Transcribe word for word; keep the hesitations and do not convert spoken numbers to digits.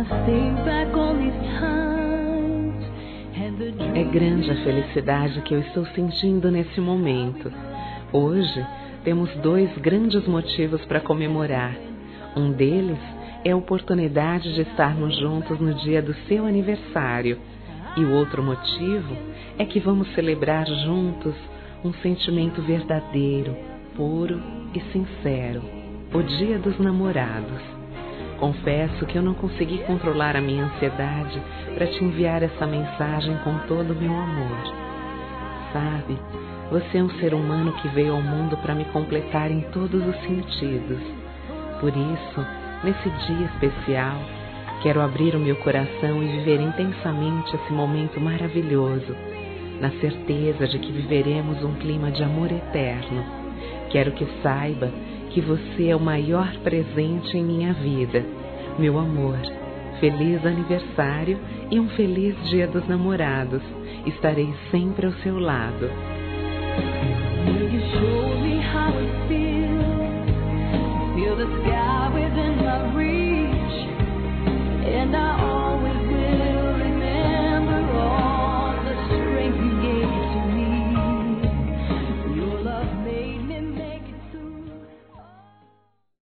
É grande a felicidade que eu estou sentindo nesse momento. Hoje temos dois grandes motivos para comemorar. Um deles é a oportunidade de estarmos juntos no dia do seu aniversário. E o outro motivo é que vamos celebrar juntos um sentimento verdadeiro, puro e sincero, o Dia dos Namorados. Confesso que eu não consegui controlar a minha ansiedade para te enviar essa mensagem com todo o meu amor. Sabe, você é um ser humano que veio ao mundo para me completar em todos os sentidos. Por isso, nesse dia especial, quero abrir o meu coração e viver intensamente esse momento maravilhoso, na certeza de que viveremos um clima de amor eterno. Quero que saiba que você é o maior presente em minha vida. Meu amor, feliz aniversário e um feliz Dia dos Namorados. Estarei sempre ao seu lado. Will you show me how it feels?